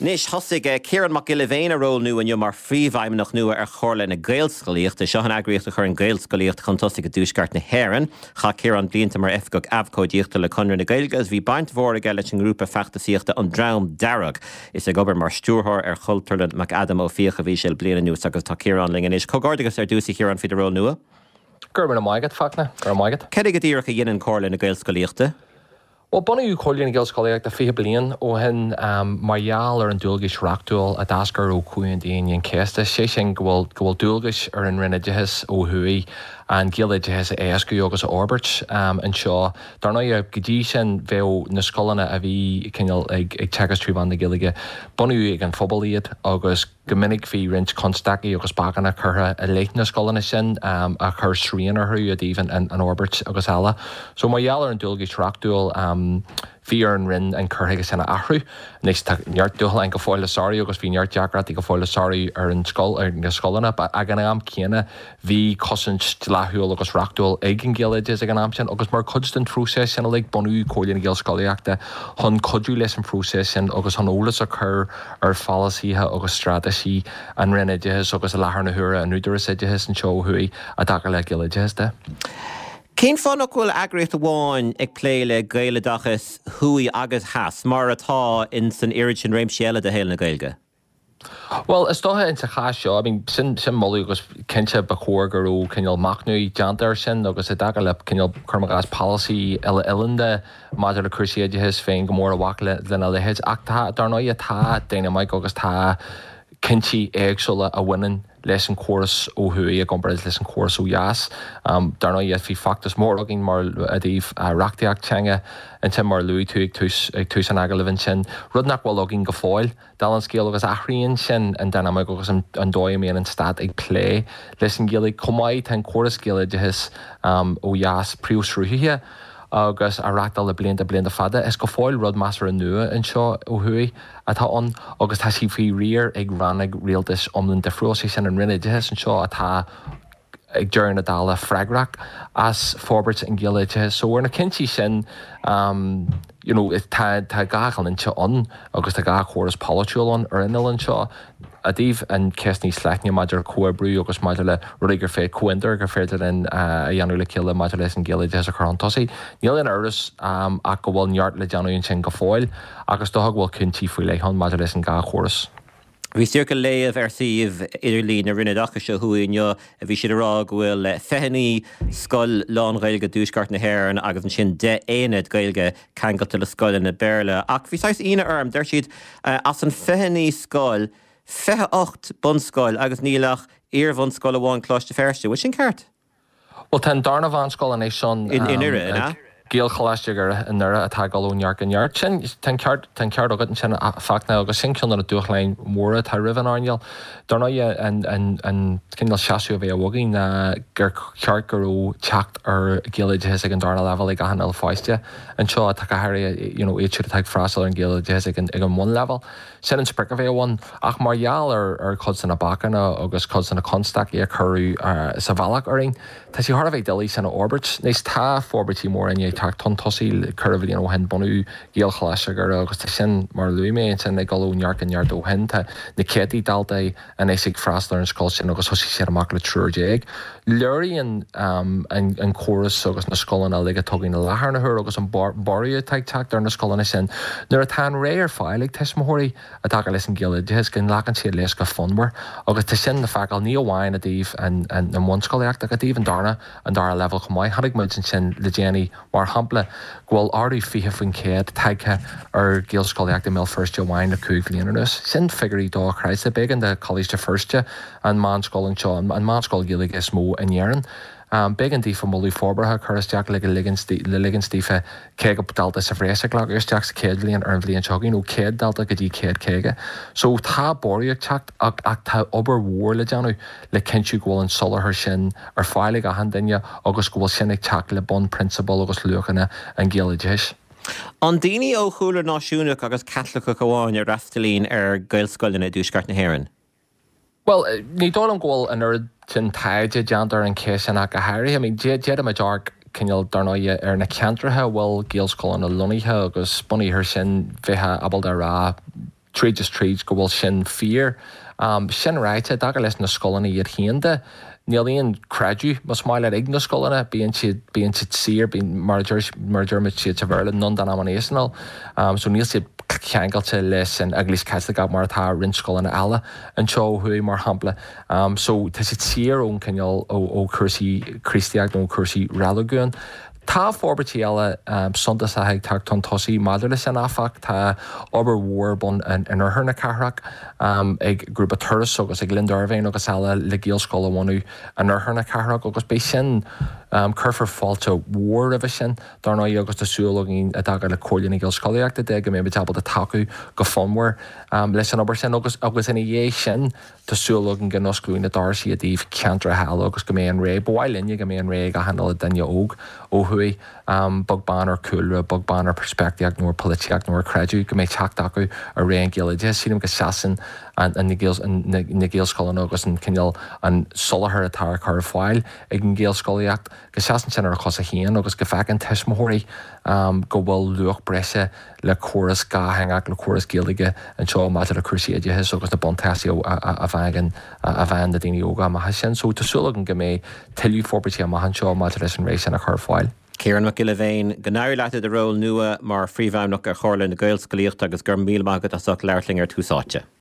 Nis hosig Kieran McGillivane ról nu an mar fríomhhaim nach nua chorla na gaelscoíocht a sehan agriocht a chur an gaelscoíocht chuntasig a dúsgart na Héireann. Cha Kieran blianta mar efgog abcódíochta le conra na gaelgas hí baint mhór a geile an grúpa feachtasíochta an Draum Darrag. Is a gobar mar stúrthir Chulterland McAdam ó fíocha bhí séil bliana nuas agus tá Kieran lingin is. Cogádagus dúsa Kieran fi ról nua? Gurban am maigad facna, gur am maigad. Cedig a díach a dhéanaan córla na gaelscoíochta? Well, bunny Colin and Gills colleague the fee blian or hen Marial or an dulgish rocktool a dasker o Queen Indian Kesta, Shishing will dulgish or in Renegis o Hui and Gillage has Yogas Orbert and Shaw. Darnoya Gidishan Veo Niscolana Avi Kingle a checkers tree on the Gilliga. Bunny again Foboliat August Geminic V Wrench Constaki August Bagana Curra a late Niscolana a Cur Serena who had even an Orbert Augustala. So Marial and dulgish rocktool Fear and Rin and Curhigas and Ahru. Next Yart Dull and Gafoila Sorry, August V Yart Jackrati Gafoila Sorry or in Skull or in Scullana, but Aganam Kiana V Cousins Lahu August Rockdull Egin Gillages Aganamson, August more constant process and like Bonu Colin Gil Sculliacta, Hun Kudju lesson process and August Honolas occur or fallacy August strategy and Reneges, August Laharnahura and Nuderis and Show Hui, a Dakala Gillages there. Cén fannachhfuil agriocht amháin ag pléile gaile dachas hui agus has mar atá in san irid sin réimsíile de héil na gailge? Well, it's still in Sakasha. I mean, sin Molly was Kencha Bakorgaro, Kenyal Macnu, Janderson, August Dagalep, Kenyal Kermagas policy, Elinda, Madra Crucia, his fang, more Wakla than a heads acta, Darnoya ta, Dynamite August ta, Kenchi Exola, a winning. Lesson course o hui a gombres lesson course o yas darno yet fi factus more looking more adif raktiak changa and ten more Louis tu an agalivin chin rudnak wal logging gafoil dalan scale agus achrian chin and dynamic agus an doyamian and stat ag play lesson gilly komai ten chorus gilly his o yas prius ruhia agus a rachtal le blianta fada is go fáil rud master an nua an seo ó hui atá an agus tá si fí riar ag rannig réaltas omlan de frosi sin an rinne dehes an seo atá ag dearn a dala fragrach as forbert an gillages so we're na kinchi sin you know it ta gachal an seo an agus ta gach chorus politul an or inil an seo Adív and Kesni Slacknia Madra Coabru, August Madala, Rudiger Fed Coinder, Gerfed and Yanula Killa Madales and Gilla Desacron Tossi, Neil and Urdus, Akawal Yart Lejano and Chengafoil, August Dog will Kinchi Fulehon Madales and Ga Horus. Bhí circa léamh saomh idirlí na rinne dacha seo huainne a bhí siad ará bhfuil fehanní scoil lán gailge dúsgart na Héireann agus an sin de éad gailge cangata le scoil na Béarla. Ach bhí sais ina orm, der siad as an fehanní scoil Fehe 8 bunscoil agus nílach bhn scoil amháin cláiste ferste. Which in cart? Well, ten darna van scoil an éisian in ire, na? Gael chalastiger in there a tagalon yark and yard. Ten card og and chen fact now agus sin kilna duchlein more at riven arniel. Darna and kindle shasu of a wogin ger charkero chact or gillage hesig and darna level like a handle feistia and show a takahari you know it should take frasel and gillage hesig and one level. Sin in sprick of a one ach marial or cuds in a bakana agus cuds in a constak e curry savalak ring. Tasi hard of a dilly sin orbit. Nice ta forbity more in ye ton tosi curvely and hen bonu Gael Chalastiger agus sin mar Louis and sin they go yark and yard o hen ta the kitty dalday and esig frasler and skull sin agus hosi sin makle trurjeg Lurie and chorus agus na skull and a lega tugging the laharna her agus an boria take tack there na skull and sin there a tan rare file like tesmahori attack a listen gilla jes can lack see leska funwer agus to sin the facal neo wine adif and one skull act like even darna and dar level come had ik mention sin the Jenny war hample gwal already fihe fin ked tagha or Gael Sculliac the mill first year wine the Kuglianus sin figure dog Christ the big in the college the first year and man skull and John and man skull gillig is mo in Yaran big and deep Molly Forberha Curtis Jack like a liggins Steve keg up delta Savresa clock Jack's kedly and Earnley and Chogging no ked delta gadi ked kega so ta boria chact ta ober war le janu le kenchu gwal and solar her shin or filing a handinya august gwal sinnig chact le bon principle august lukana and gillages An daoine ó chúlar náisiúnach agus Catholic goháin ar rastalín ar gailscoil na dúsgart na Héireann. Well, ní dó an ghil an ard sin taide deantar an céisian a Harry. I mean, jed a majark cinil darnoia ar na ceantrathe bhfuil Gaelscoil na lunithe agus buníthe sin bheitthe abal de rá tríd go bhfuil sin fear. Sin ráite dag leis na scolanna iad héanda, níl creadú mas máile ag na scolanna, bíon siad sir, bíon margermid siad sa bhirla non denominational, so níl siad cheangailte leis an eglís caithfeach mar atá rinn scolanna eile an seo thuí mar hampla. So tá siad sir ón cineál ó cursaí Christiach nó cursaí realaguún. Tá forbertí eile suntas a heag teach tan tosaí maidir le sin áfach tá obair mhór bun an arthna carthraach ag grúpa turas agus ag Glendarvain agus eile le géalscoil amhainú an arthna carthraach agus bé sin curfar fáilte mhór a bheith sin darna agus tásúlagin a dagar le cóirlín na géalscoileachta de go mé betabal a taú go fómhar leis an obair sin agus ina dhé sin tásúlagin go nosclúin na darsaí a dtíobh ceantra heala agus go mé an ré bhhaillinne go mé an ré a handal daine óg ó thuí bug banar coolra, bug banar perspective nóir politiach nóir creadú go mé teach acu a ré an géalaide sínam go seaan na géalscoileán agus an cineal an solathir atá chu fáil ag an géalscoileacht go seaan sin ar a chus a chéan agus go feicin teismóirí go bhfuil luach breise le choras gáhangaach le choras géalaige an seo maidir a crusaide agus na bontáí a bhagan a bhain na daoine óga maithe sin, so tásúlagan go mé tiilú forbertí a maihan seo maidir leis an rééis sin a chur fáil. Kieran McGillivain, gnáir leatad a ról nua mar phríomhfheamhnach ar chorla na Gaelscoileacht agus gur míle mágad a soch leirling ar túsáte.